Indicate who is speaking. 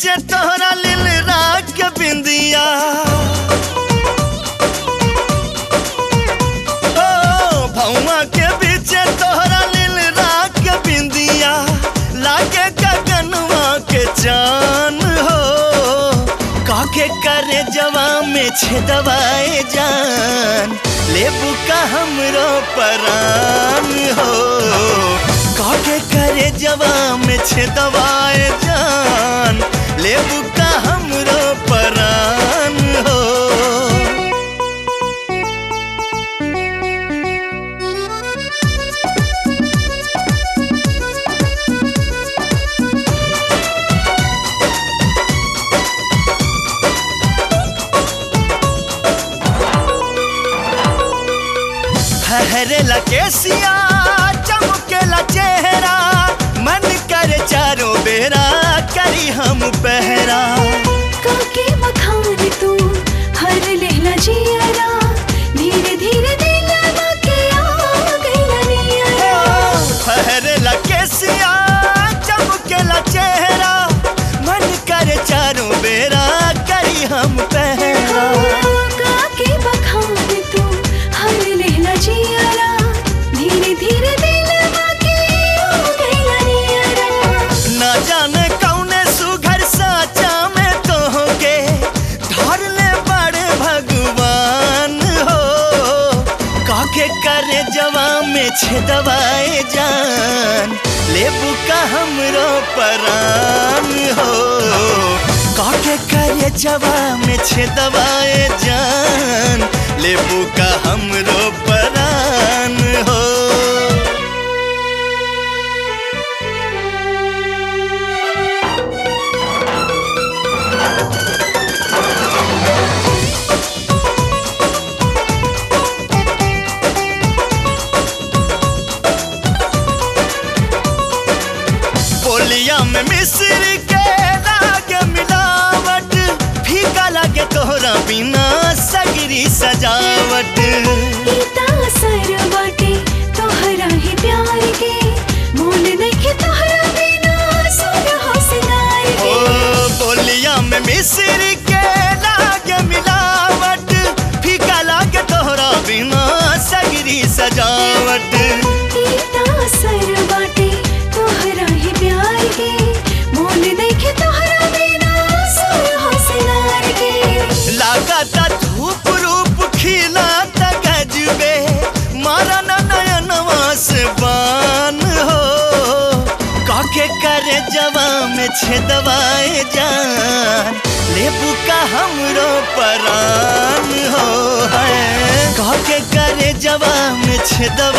Speaker 1: बीचे तोहरा लिल राग के बिंदिया, ओ भौवा के बीचे तोहरा लिल राग के बिंदिया, लागे गगनवा के चान हो, काके करे जवा में छेदवाए जान, लेबू का हमरो परान हो, काके करे जवा में छेदवाए जान, लेबू का हमरो परान हो। फहरेला केसिया चमकेला चेहरा, मन करे चारों बेरा करी हम पहरा,
Speaker 2: काके मखान तू हर लेला जियरा, धीरे धीरे दिलवा के आ गइला नियरा।
Speaker 1: फहरेला केसिया चमकेला चेहरा, मन करे चारों बेरा करी हम पहरा,
Speaker 2: काके मखान तू हर लेला जियरा, धीरे धीरे दिलवा के आ गइला नियरा।
Speaker 1: ना जाने कौने सुघर साचा में तोहके धर ले बड़े भगवान हो, काके करे जवा में छेदवाए जान, लेबू का हमरो परान हो, काके करे जवा में छेदवाए जान, लेबू का हमरो परान हो। बोलिया में मिस्र के लागे मिलावट, फीका लागे तोहरा बिना सगरी सजावट,
Speaker 2: इता असर बाटे तोहरा ही प्यार के, मोल नइखे तोहरा बिना सुरहो सिंगार
Speaker 1: ओ
Speaker 2: के।
Speaker 1: बोलिया में मिस्र के लागे मिलावट, फीका लागे तोहरा बिना सगरी सजावट,
Speaker 2: इता असर बाटे तोहरा ही प्यार के, मोल नइखे तोहरा बिना सुरहो सिंगार के।
Speaker 1: लागता धूप रूप खिला गजबे, मारा नयनवा से बान हो, काके करे जवा में छेदवाए जान, लेबू का हमरो परान हो, है काके करे जवा में छेदवाए